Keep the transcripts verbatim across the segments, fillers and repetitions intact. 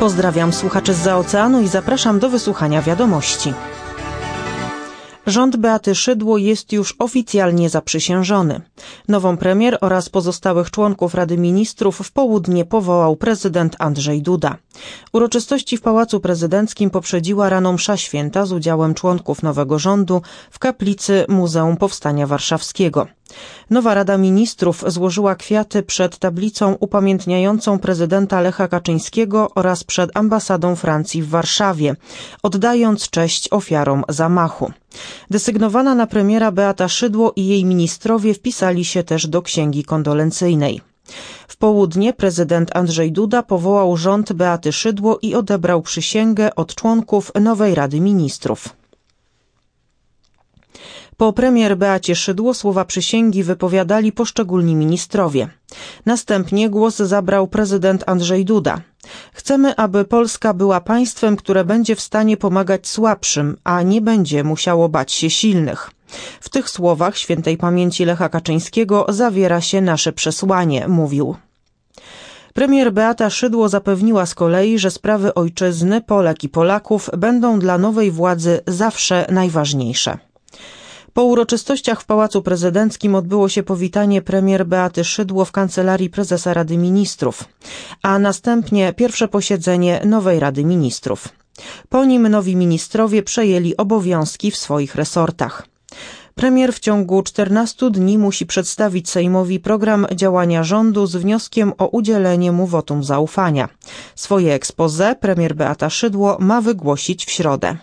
Pozdrawiam słuchaczy zza oceanu i zapraszam do wysłuchania wiadomości. Rząd Beaty Szydło jest już oficjalnie zaprzysiężony. Nową premier oraz pozostałych członków Rady Ministrów w południe powołał prezydent Andrzej Duda. Uroczystości w Pałacu Prezydenckim poprzedziła rano msza święta z udziałem członków nowego rządu w kaplicy Muzeum Powstania Warszawskiego. Nowa Rada Ministrów złożyła kwiaty przed tablicą upamiętniającą prezydenta Lecha Kaczyńskiego oraz przed ambasadą Francji w Warszawie, oddając cześć ofiarom zamachu. Desygnowana na premiera Beata Szydło i jej ministrowie wpisali się też do księgi kondolencyjnej. W południe prezydent Andrzej Duda powołał rząd Beaty Szydło i odebrał przysięgę od członków nowej Rady Ministrów. Po premier Beacie Szydło słowa przysięgi wypowiadali poszczególni ministrowie. Następnie głos zabrał prezydent Andrzej Duda. Chcemy, aby Polska była państwem, które będzie w stanie pomagać słabszym, a nie będzie musiało bać się silnych. W tych słowach świętej pamięci Lecha Kaczyńskiego zawiera się nasze przesłanie, mówił. Premier Beata Szydło zapewniła z kolei, że sprawy ojczyzny, Polek i Polaków będą dla nowej władzy zawsze najważniejsze. Po uroczystościach w Pałacu Prezydenckim odbyło się powitanie premier Beaty Szydło w Kancelarii Prezesa Rady Ministrów, a następnie pierwsze posiedzenie nowej Rady Ministrów. Po nim nowi ministrowie przejęli obowiązki w swoich resortach. Premier w ciągu czternastu dni musi przedstawić Sejmowi program działania rządu z wnioskiem o udzielenie mu wotum zaufania. Swoje exposé premier Beata Szydło ma wygłosić w środę.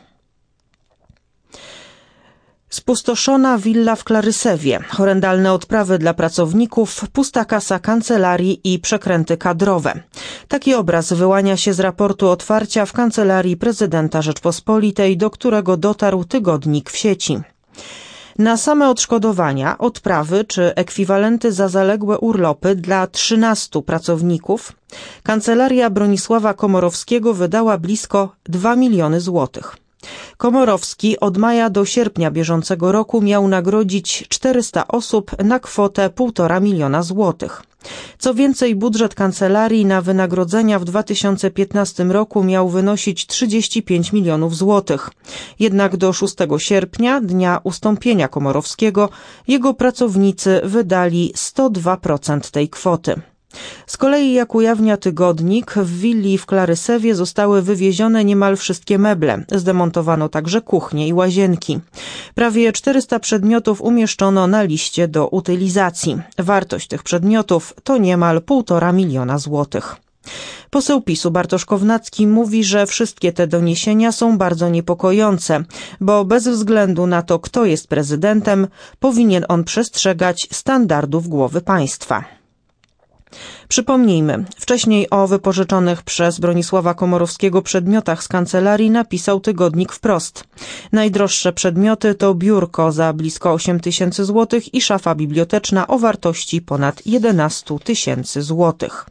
Spustoszona willa w Klarysewie, horrendalne odprawy dla pracowników, pusta kasa kancelarii i przekręty kadrowe. Taki obraz wyłania się z raportu otwarcia w Kancelarii Prezydenta Rzeczpospolitej, do którego dotarł tygodnik w sieci. Na same odszkodowania, odprawy czy ekwiwalenty za zaległe urlopy dla trzynastu pracowników Kancelaria Bronisława Komorowskiego wydała blisko dwa miliony złotych. Komorowski od maja do sierpnia bieżącego roku miał nagrodzić czterysta osób na kwotę półtora miliona złotych. Co więcej, budżet kancelarii na wynagrodzenia w dwa tysiące piętnastym roku miał wynosić trzydzieści pięć milionów złotych. Jednak do szóstego sierpnia, dnia ustąpienia Komorowskiego, jego pracownicy wydali sto dwa procent tej kwoty. Z kolei, jak ujawnia tygodnik, w willi w Klarysewie zostały wywiezione niemal wszystkie meble. Zdemontowano także kuchnie i łazienki. Prawie czterysta przedmiotów umieszczono na liście do utylizacji. Wartość tych przedmiotów to niemal półtora miliona złotych. Poseł PiSu Bartosz Kownacki mówi, że wszystkie te doniesienia są bardzo niepokojące, bo bez względu na to, kto jest prezydentem, powinien on przestrzegać standardów głowy państwa. Przypomnijmy, wcześniej o wypożyczonych przez Bronisława Komorowskiego przedmiotach z kancelarii napisał tygodnik wprost. Najdroższe przedmioty to biurko za blisko osiem tysięcy złotych i szafa biblioteczna o wartości ponad jedenaście tysięcy złotych.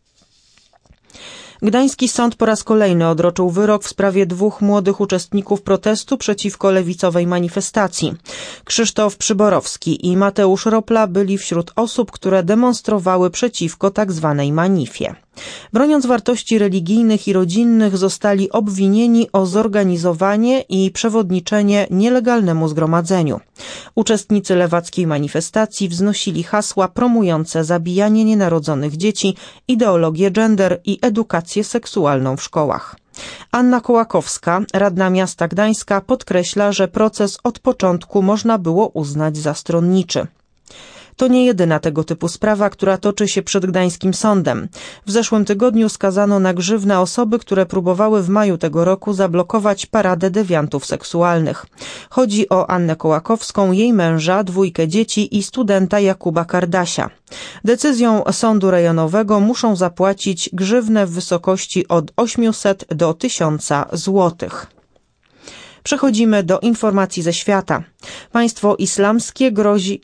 Gdański sąd po raz kolejny odroczył wyrok w sprawie dwóch młodych uczestników protestu przeciwko lewicowej manifestacji. Krzysztof Przyborowski i Mateusz Ropla byli wśród osób, które demonstrowały przeciwko tak zwanej manifie. Broniąc wartości religijnych i rodzinnych, zostali obwinieni o zorganizowanie i przewodniczenie nielegalnemu zgromadzeniu. Uczestnicy lewackiej manifestacji wznosili hasła promujące zabijanie nienarodzonych dzieci, ideologię gender i edukację seksualną w szkołach. Anna Kołakowska, radna miasta Gdańska, podkreśla, że proces od początku można było uznać za stronniczy. To nie jedyna tego typu sprawa, która toczy się przed gdańskim sądem. W zeszłym tygodniu skazano na grzywnę osoby, które próbowały w maju tego roku zablokować paradę dewiantów seksualnych. Chodzi o Annę Kołakowską, jej męża, dwójkę dzieci i studenta Jakuba Kardasia. Decyzją sądu rejonowego muszą zapłacić grzywnę w wysokości od osiemset do tysiąca złotych. Przechodzimy do informacji ze świata. Państwo islamskie grozi...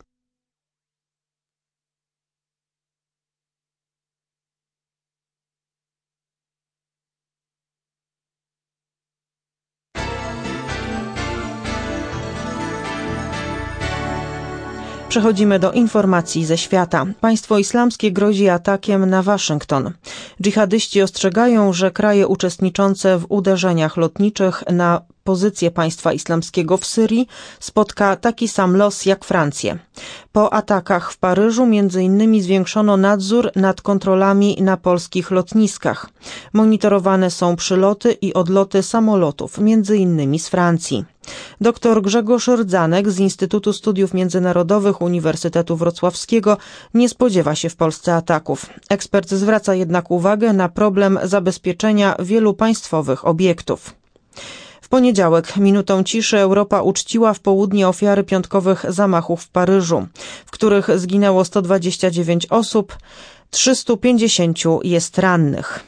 Przechodzimy do informacji ze świata. Państwo islamskie grozi atakiem na Waszyngton. Dżihadyści ostrzegają, że kraje uczestniczące w uderzeniach lotniczych na pozycję państwa islamskiego w Syrii spotka taki sam los jak Francję. Po atakach w Paryżu między innymi zwiększono nadzór nad kontrolami na polskich lotniskach. Monitorowane są przyloty i odloty samolotów, między innymi z Francji. Doktor Grzegorz Rdzanek z Instytutu Studiów Międzynarodowych Uniwersytetu Wrocławskiego nie spodziewa się w Polsce ataków. Ekspert zwraca jednak uwagę na problem zabezpieczenia wielu państwowych obiektów. W poniedziałek minutą ciszy Europa uczciła w południe ofiary piątkowych zamachów w Paryżu, w których zginęło sto dwadzieścia dziewięć osób, trzysta pięćdziesiąt jest rannych.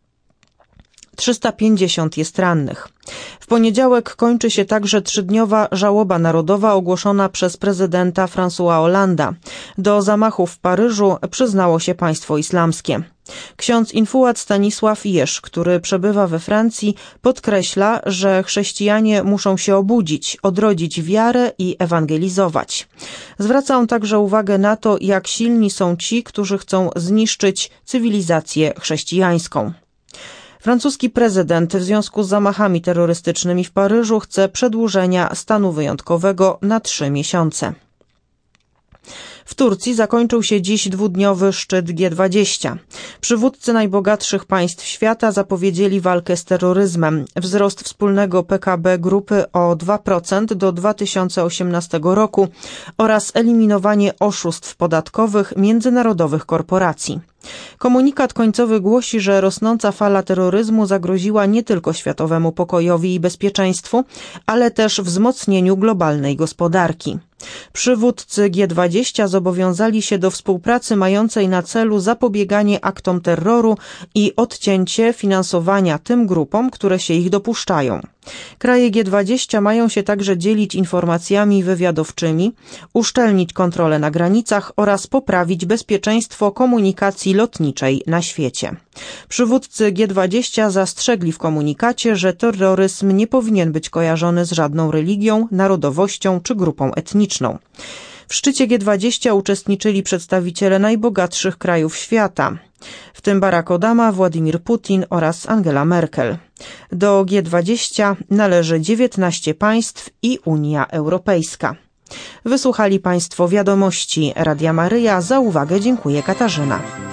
trzysta pięćdziesiąt jest rannych. W poniedziałek kończy się także trzydniowa żałoba narodowa ogłoszona przez prezydenta Françoisa Hollande'a. Do zamachów w Paryżu przyznało się państwo islamskie. Ksiądz infułat Stanisław Jerz, który przebywa we Francji, podkreśla, że chrześcijanie muszą się obudzić, odrodzić wiarę i ewangelizować. Zwraca on także uwagę na to, jak silni są ci, którzy chcą zniszczyć cywilizację chrześcijańską. Francuski prezydent w związku z zamachami terrorystycznymi w Paryżu chce przedłużenia stanu wyjątkowego na trzy miesiące. W Turcji zakończył się dziś dwudniowy szczyt G dwadzieścia. Przywódcy najbogatszych państw świata zapowiedzieli walkę z terroryzmem, wzrost wspólnego P K B grupy o dwa procent do dwa tysiące osiemnastego roku oraz eliminowanie oszustw podatkowych międzynarodowych korporacji. Komunikat końcowy głosi, że rosnąca fala terroryzmu zagroziła nie tylko światowemu pokojowi i bezpieczeństwu, ale też wzmocnieniu globalnej gospodarki. Przywódcy G dwadzieścia zobowiązali się do współpracy mającej na celu zapobieganie aktom terroru i odcięcie finansowania tym grupom, które się ich dopuszczają. Kraje G dwadzieścia mają się także dzielić informacjami wywiadowczymi, uszczelnić kontrolę na granicach oraz poprawić bezpieczeństwo komunikacji lotniczej na świecie. Przywódcy G dwadzieścia zastrzegli w komunikacie, że terroryzm nie powinien być kojarzony z żadną religią, narodowością czy grupą etniczną. W szczycie G dwadzieścia uczestniczyli przedstawiciele najbogatszych krajów świata, w tym Barack Obama, Władimir Putin oraz Angela Merkel. Do G dwadzieścia należy dziewiętnaście państw i Unia Europejska. Wysłuchali Państwo wiadomości Radia Maryja. Za uwagę dziękuję Katarzyna.